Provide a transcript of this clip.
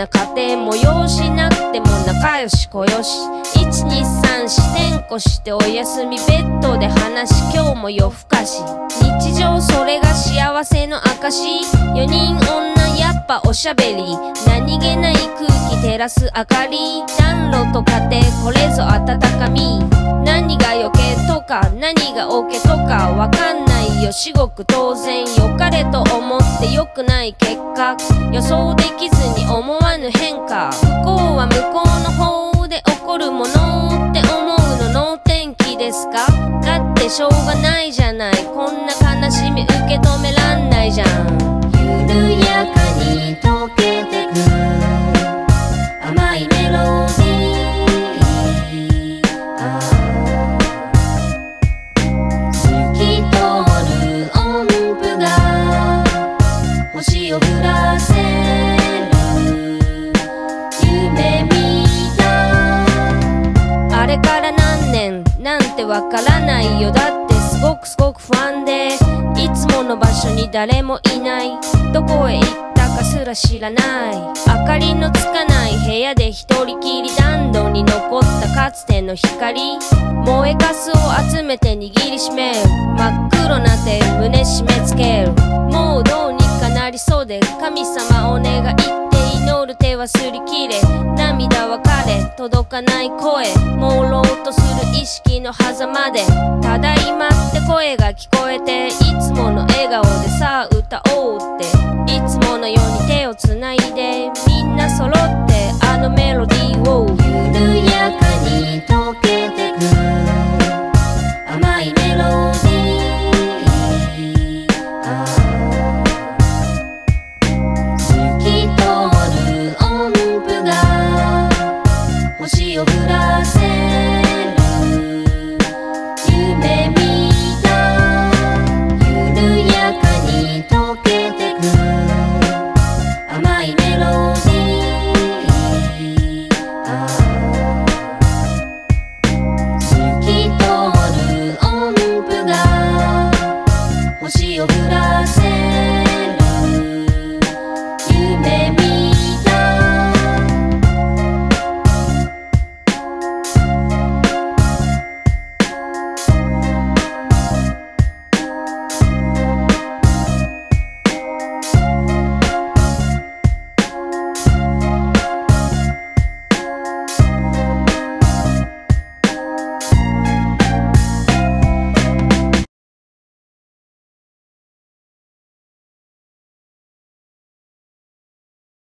な家庭催しなくても仲良し小よし123四点越してお休みベッドで話今日も夜更かし日常それが幸せの証4人女やっぱおしゃべり何気ない空気照らす明かり暖炉と家庭これぞ温かみ何が余計とか何がオケとかわかんないよ至極当然良かれと思って良くない結果予想できずに思わぬ変化不幸は向こうの方で起こるものって思うの能天気ですかだってしょうがないじゃないこんな悲しみ受け止めらんないじゃん緩やかに溶けてく甘いメロディー透き通る音符が星を降らせる夢見たあれから何年なんてわからないよだってすごく不安でいつもの場所に誰もいないどこへ行ったかすら知らない明かりのつかない部屋で一人きり暖炉に残ったかつての光燃えかすを集めて握りしめる真っ黒な手胸締め付けるもうどうにかなりそうで神様お願いって祈る手は擦り切れ涙は枯れ届かない声朦朧とする意識の狭間でただいまって声が聞こえていつもの笑顔でさあ歌おうっていつものように手をつないでみんな揃ってあのメロディーを緩やかに